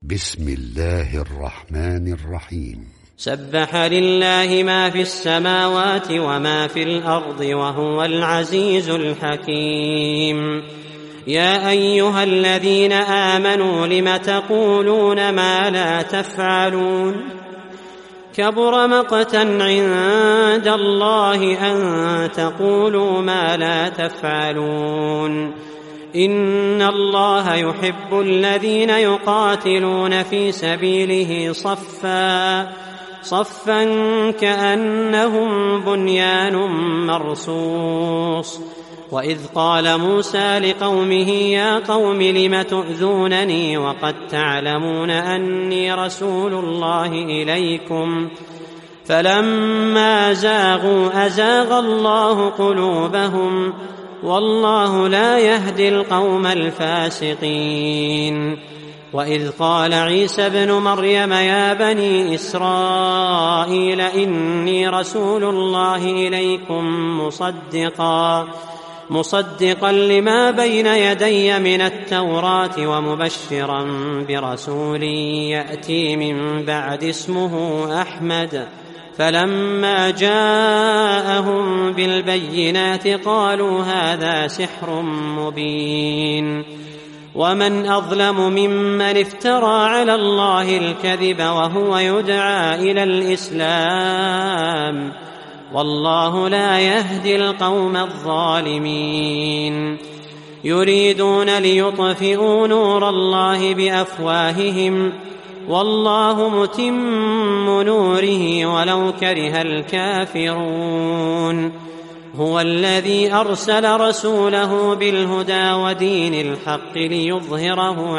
بسم الله الرحمن الرحيم. سبح لله ما في السماوات وما في الأرض وهو العزيز الحكيم. يا أيها الذين آمنوا لم تقولون ما لا تفعلون؟ كبر مقتا عند الله أن تقولوا ما لا تفعلون. إن الله يحب الذين يقاتلون في سبيله صفا كأنهم بنيان مرصوص. وإذ قال موسى لقومه يا قوم لم تؤذونني وقد تعلمون أني رسول الله إليكم فلما زاغوا أزاغ الله قلوبهم والله لا يهدي القوم الفاسقين. وإذ قال عيسى ابن مريم يا بني إسرائيل إني رسول الله إليكم مصدقا لما بين يدي من التوراة ومبشرا برسول يأتي من بعد اسمه أحمد. فلما جاءهم بالبينات قالوا هذا سحر مبين. ومن أظلم ممن افترى على الله الكذب وهو يدعى إلى الإسلام والله لا يهدي القوم الظالمين. يريدون ليطفئوا نور الله بأفواههم والله متم نوره ولو كره الكافرون. هو الذي أرسل رسوله بالهدى ودين الحق ليظهره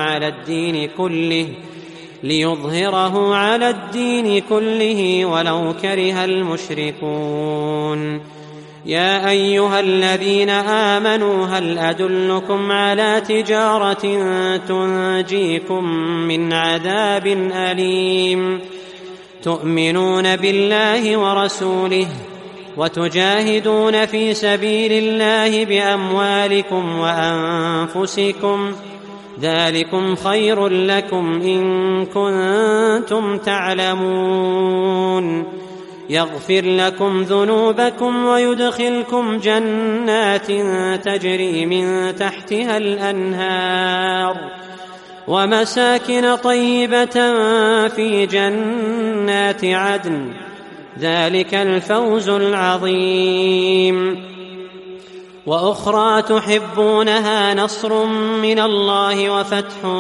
على الدين كله ولو كره المشركون. يا أيها الذين آمنوا هل أدلكم على تجارة تنجيكم من عذاب أليم؟ تؤمنون بالله ورسوله وتجاهدون في سبيل الله بأموالكم وأنفسكم ذلكم خير لكم إن كنتم تعلمون. يغفر لكم ذنوبكم ويدخلكم جنات تجري من تحتها الأنهار ومساكن طيبة في جنات عدن ذلك الفوز العظيم. وأخرى تحبونها نصر من الله وفتح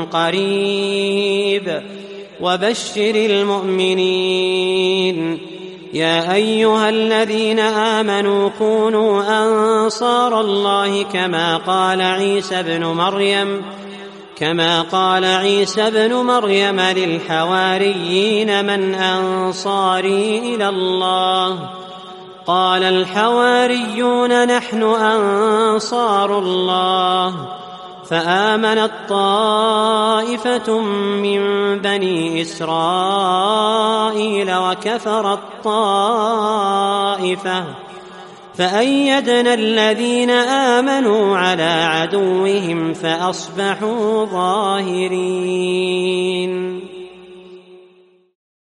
قريب وبشر المؤمنين. يا أيها الذين آمنوا كونوا أنصار الله كما قال عيسى بن مريم للحواريين من أنصاري إلى الله؟ قال الحواريون نحن أنصار الله. فآمنت طائفة من بني إسرائيل وكفرت طائفة فأيدنا الذين آمنوا على عدوهم فأصبحوا ظاهرين.